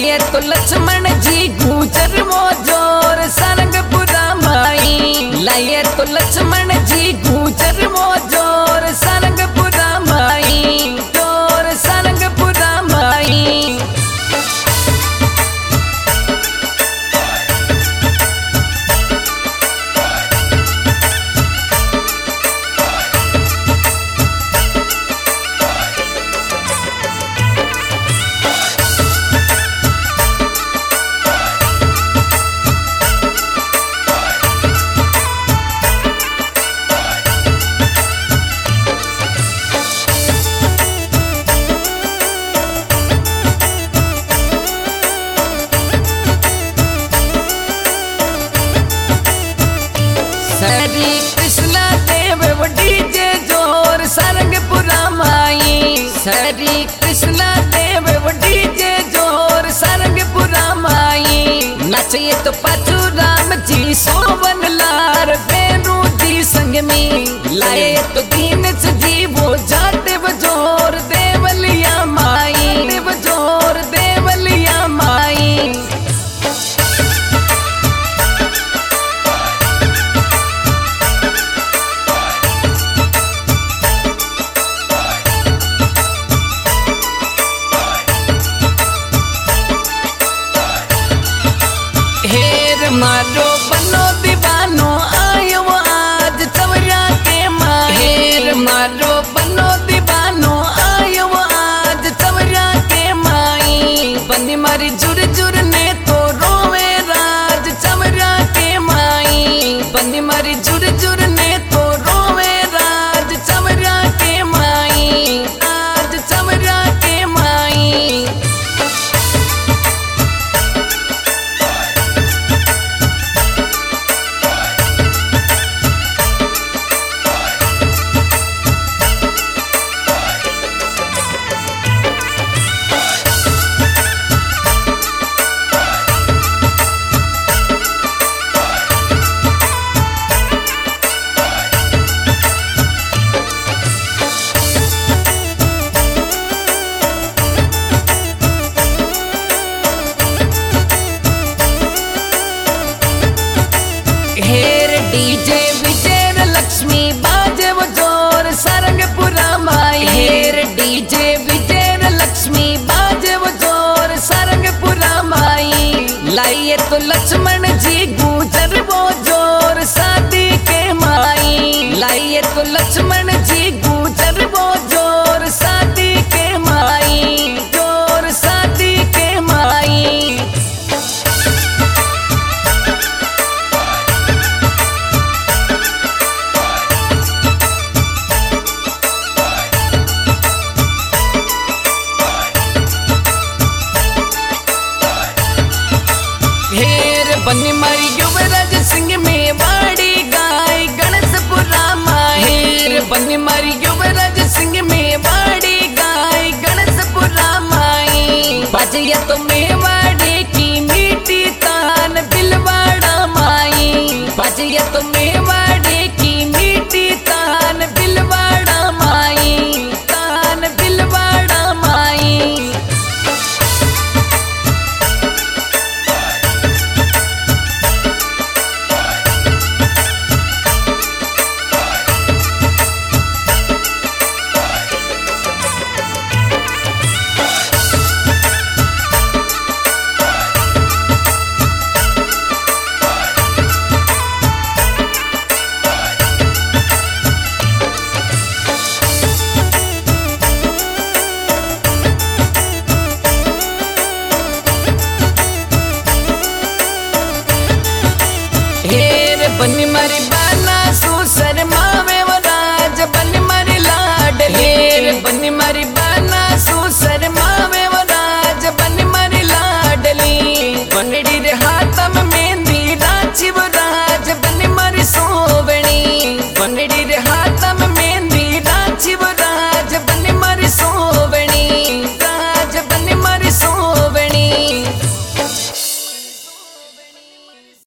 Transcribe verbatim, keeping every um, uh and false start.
लाए तो लक्ष्मण जी गुजर वो जोर सारंगपुरा माई। लाए तो लक्ष्मण जी गुजर वो जोर सारंगपुरा माई, जोर सारंगपुरा माई। हरी कृष्णा देव वडी जे जोर सारंगपुरा माई। हरी कृष्णा देव वडी जे जोर सारंगपुरा माई। नचिए तो पाछू राम जी सोवन लार बेरू जी संग में। लाए तो दीन जी वो जाते जोर देवलिया माई, देव जोर देवलिया माई। हेर मारो बनो दीवानो आयो आज चवरा के माई। हेर मारो बनो दीवानो आयो आज चवरा के माई। बंदी मारी जुर जुर ने तो रोवे राज चवरा के माई। बंदी मारी जुर जुर ने तो रोवे राज चवरा के माई, आज चवरा के माई। हेर डीजे विजय लक्ष्मी बाजे वो जोर सारंगपुरा माई। हेर डीजे विजय लक्ष्मी बाजे वो जोर सारंगपुरा माई। लाइए तो लक्ष्मण जी गुजर वो जोर शादी के माई। लाइए तो लक्ष्मण जी गुजर वो जोर शादी के माई, जोर शादी के माई। हेर बनी मारी युवराज सिंह में वाड़ी गाय गणेशपुरा माई। हेर बनी मारी युवराज सिंह में वाड़ी गाय गणेशपुरा माई। बाजिया तो मेवाड़ी की मीठी तान बिलवाड़ा माई। बाजिया तो मेवाड़ी की मीठी तान बिलवाड़ा माई, तान बिलवाड़ा माई। हेर बनी मारी बानो